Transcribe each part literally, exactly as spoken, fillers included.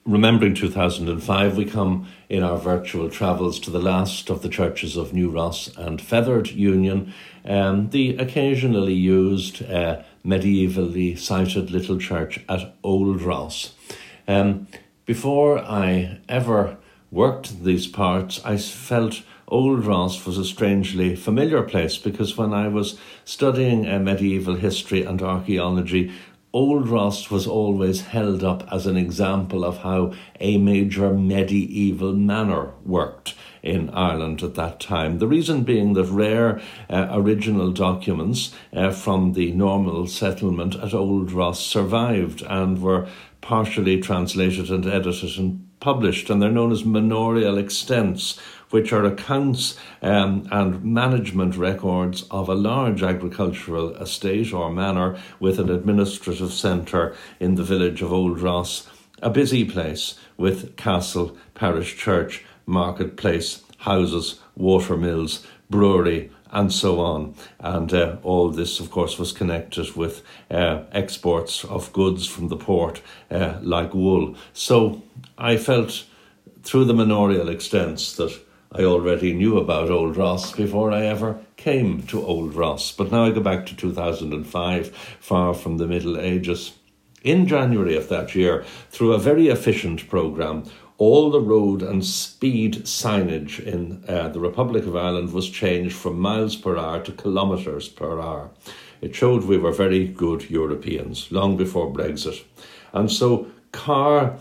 remembering two thousand five, we come in our virtual travels to the last of the churches of New Ross and Feathered Union, um, the occasionally used uh, medievally sited little church at Old Ross. Um, before I ever worked these parts, I felt Old Ross was a strangely familiar place, because when I was studying uh, medieval history and archaeology, Old Ross was always held up as an example of how a major medieval manor worked in Ireland at that time. The reason being that rare uh, original documents uh, from the normal settlement at Old Ross survived and were partially translated and edited and published, and they're known as manorial extents, which are accounts um, and management records of a large agricultural estate or manor with an administrative centre in the village of Old Ross, a busy place with castle, parish church, marketplace, houses, water mills, brewery, and so on. And uh, all this, of course, was connected with uh, exports of goods from the port, uh, like wool. So I felt through the manorial extents that I already knew about Old Ross before I ever came to Old Ross. But now I go back to two thousand five, far from the Middle Ages. In January of that year, through a very efficient programme, all the road and speed signage in uh, the Republic of Ireland was changed from miles per hour to kilometres per hour. It showed we were very good Europeans, long before Brexit. And so car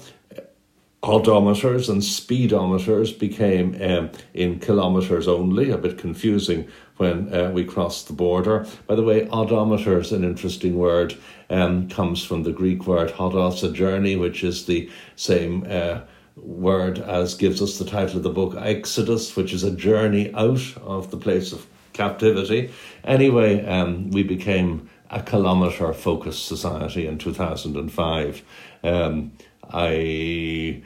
odometers and speedometers became um, in kilometres only, a bit confusing when uh, we crossed the border. By the way, odometer is an interesting word, um, comes from the Greek word hodos, a journey, which is the same uh, word as gives us the title of the book Exodus, which is a journey out of the place of captivity. Anyway, um, we became a kilometre-focused society in two thousand five. Um, I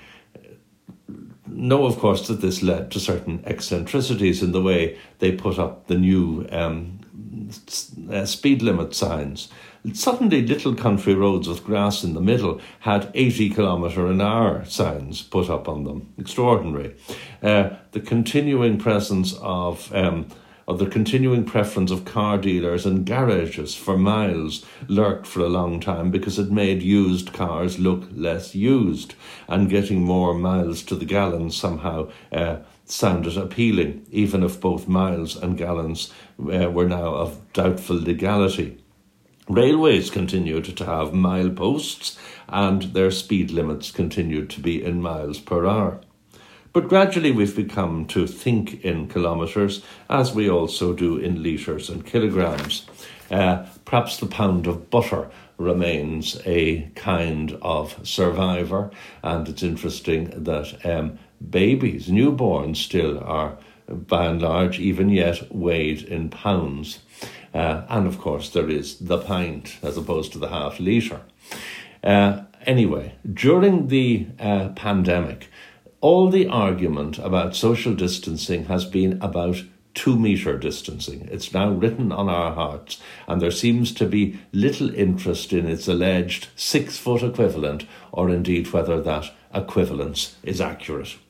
know, of course, that this led to certain eccentricities in the way they put up the new um, uh, speed limit signs. Suddenly, little country roads with grass in the middle had eighty kilometre an hour signs put up on them. Extraordinary. Uh, the continuing presence of... Um, of the continuing preference of car dealers and garages for miles lurked for a long time, because it made used cars look less used, and getting more miles to the gallon somehow uh, sounded appealing, even if both miles and gallons uh, were now of doubtful legality. Railways continued to have mile posts, and their speed limits continued to be in miles per hour. But gradually we've become to think in kilometres, as we also do in litres and kilograms. Uh, perhaps the pound of butter remains a kind of survivor, and it's interesting that um, babies, newborns, still are, by and large, even yet weighed in pounds. Uh, and of course there is the pint as opposed to the half litre. Uh, anyway, during the uh, pandemic, all the argument about social distancing has been about two-metre distancing. It's now written on our hearts, and there seems to be little interest in its alleged six-foot equivalent, or indeed whether that equivalence is accurate.